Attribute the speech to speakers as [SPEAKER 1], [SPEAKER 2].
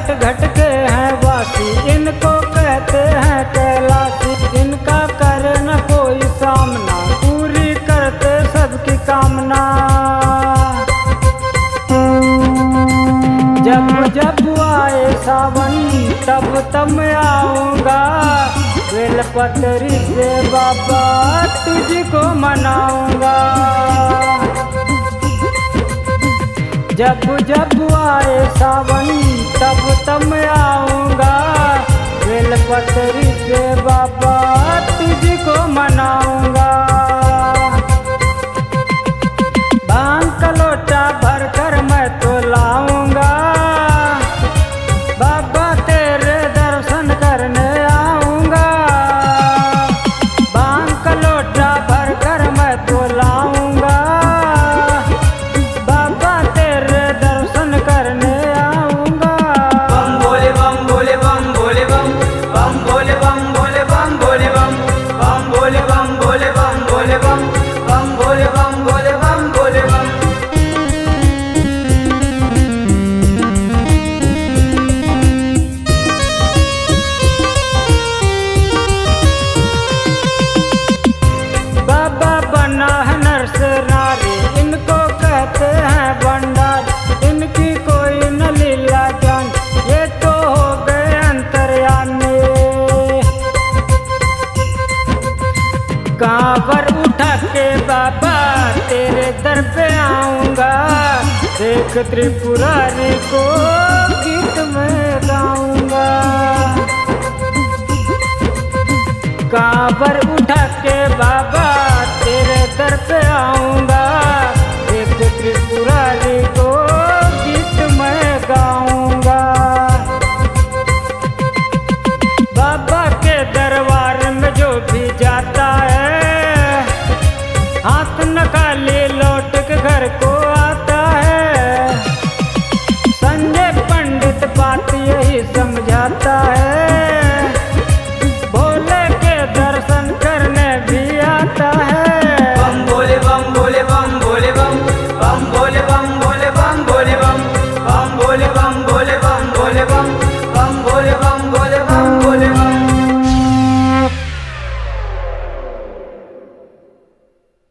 [SPEAKER 1] घट घट के हैं वासी, इनको कहते हैं कैलाशी। इनका करे न कोई सामना, पूरी करते सबकी कामना। जब जब आए सावन तब तब मैं आऊँगा, बेलपत्री से बाबा तुझको मनाऊँगा। जब जब आए सावन तब तब मैं आऊँगा, बेलपत्री से बाबा तुझको मनाऊँगा। भांग का लोटा भर कर मैं तो लाऊँगा, बाबा तेरे दर्शन करने आऊँगा। भांग का लोटा भर कर मैं तो लाऊँगा, बाबा तेरे दर्शन करने आऊँगा।
[SPEAKER 2] बम भोले बम भोले बम भोले बम, बम भोले बम भोले बम भोले बम, बम भोले बम भोले बम भोले बम, बम भोले बम भोले बम भोले बम।
[SPEAKER 1] बाबा बना है नर से नारी, इनको कहते हैं भंडार। इनकी कोई न लीला जान, ये तो हो गए अंतर्यामी। कांवर उठा के बाबा तेरे दर पे आऊँगा, देख त्रिपुरारी को गीत में गाऊँगा। कांवर उठा के बाबा